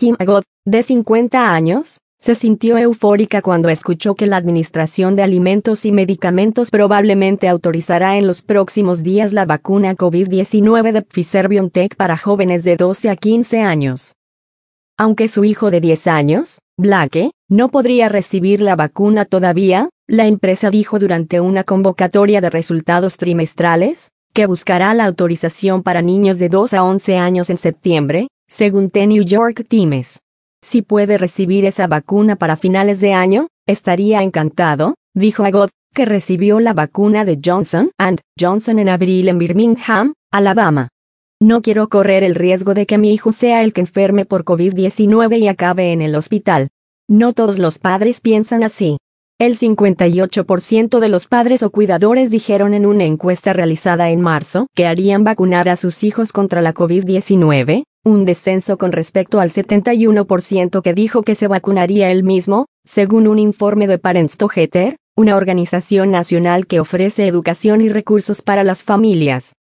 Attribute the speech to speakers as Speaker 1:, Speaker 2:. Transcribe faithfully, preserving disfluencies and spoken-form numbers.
Speaker 1: Kim Agot, de cincuenta años, se sintió eufórica cuando escuchó que la Administración de Alimentos y Medicamentos probablemente autorizará en los próximos días la vacuna COVID diecinueve de Pfizer-BioNTech para jóvenes de doce a quince años. Aunque su hijo de diez años, Blake, no podría recibir la vacuna todavía, la empresa dijo durante una convocatoria de resultados trimestrales, que buscará la autorización para niños de dos a once años en septiembre, según The New York Times. Si puede recibir esa vacuna para finales de año, estaría encantado, dijo Agot, que recibió la vacuna de Johnson and Johnson en abril en Birmingham, Alabama. No quiero correr el riesgo de que mi hijo sea el que enferme por COVID diecinueve y acabe en el hospital. No todos los padres piensan así. El cincuenta y ocho por ciento de los padres o cuidadores dijeron en una encuesta realizada en marzo que harían vacunar a sus hijos contra la COVID diecinueve, un descenso con respecto al setenta y uno por ciento que dijo que se vacunaría él mismo, según un informe de Parents Together, una organización nacional que ofrece educación y recursos para las familias.